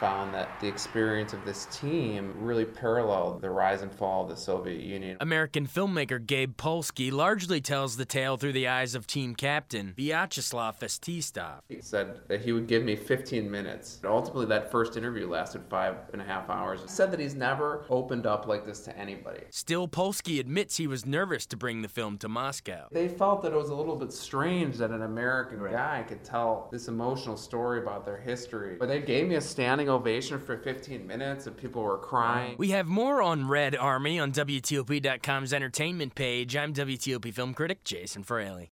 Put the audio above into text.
found that the experience of this team really paralleled the rise and fall of the Soviet Union. American filmmaker Gabe Polsky largely tells the tale through the eyes of team captain Vyacheslav Festistov. He said that he would give me 15 minutes. Ultimately, that first interview lasted 5.5 hours. He said that he's never opened up like this to anybody. Still, Polsky admits he was nervous to bring the film to Moscow. They felt that it was a little bit strange that an American guy could tell this emotional story about their history. But they gave me a standing ovation for 15 minutes and people were crying. We have more on Red Army on WTOP.com's entertainment page. I'm WTOP film critic Jason Fraley.